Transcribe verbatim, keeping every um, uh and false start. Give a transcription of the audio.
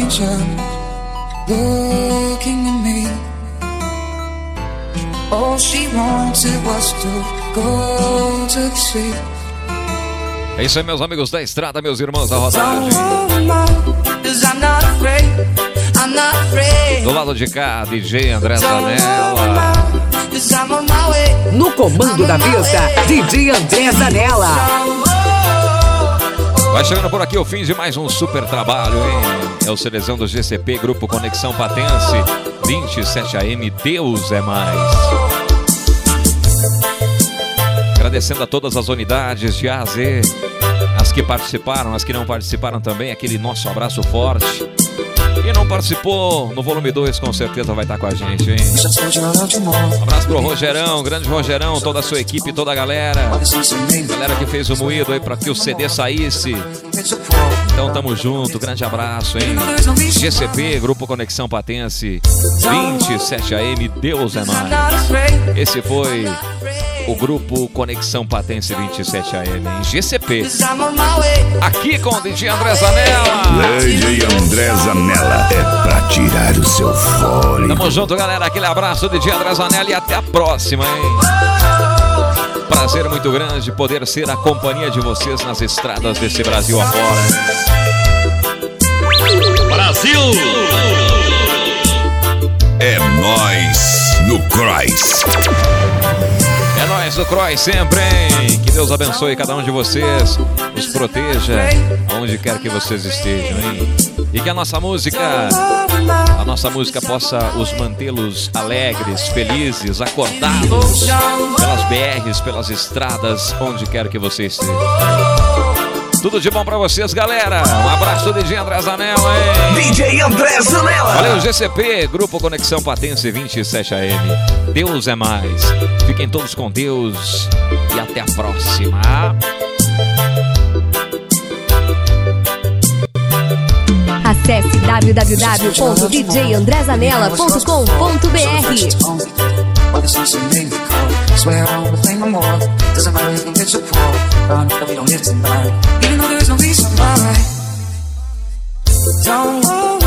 stranger looking at me. All she wanted was to go to sleep. É isso aí, meus amigos da estrada, meus irmãos da rodagem. Do lado de cá, D J André Zanella. No comando da pista, D J André Zanella. Vai chegando por aqui o fim de mais um super trabalho, hein? É o Seleção do G C P, Grupo Conexão Patense, vinte e sete A M, Deus é mais. Agradecendo a todas as unidades de A a Z, as que participaram, as que não participaram também, aquele nosso abraço forte. Quem não participou no volume dois com certeza vai estar com a gente, hein? Um abraço pro Rogerão, grande Rogerão, toda a sua equipe, toda a galera. Galera que fez o moído aí para que o C D saísse. Então tamo junto, grande abraço, hein? G C P, Grupo Conexão Patense, vinte e sete A M, Deus é mais. Esse foi o Grupo Conexão Patense vinte e sete A M em G C P. Aqui com o D J André Zanella. D J André Zanella é pra tirar o seu fôlego. Tamo junto, galera. Aquele abraço, D J André Zanella, e até a próxima, hein? Prazer muito grande poder ser a companhia de vocês nas estradas desse Brasil afora. Brasil! É nóis no Cross. É nóis no Cross sempre, hein? Que Deus abençoe cada um de vocês, os proteja onde quer que vocês estejam, hein? E que a nossa música, a nossa música possa os mantê-los alegres, felizes, acordados pelas B Rs, pelas estradas, onde quer que você esteja. Tudo de bom pra vocês, galera. Um abraço, D J André Zanella, hein? D J André Zanella. Valeu, G C P, Grupo Conexão Patense vinte e sete A M. Deus é mais. Fiquem todos com Deus e até a próxima. Acesse w w w ponto d j andré zanella ponto com ponto b r. Swear on the thing no more. Doesn't matter if you get your call. Run, but we don't live tonight. Even though there's no reason why. Don't worry.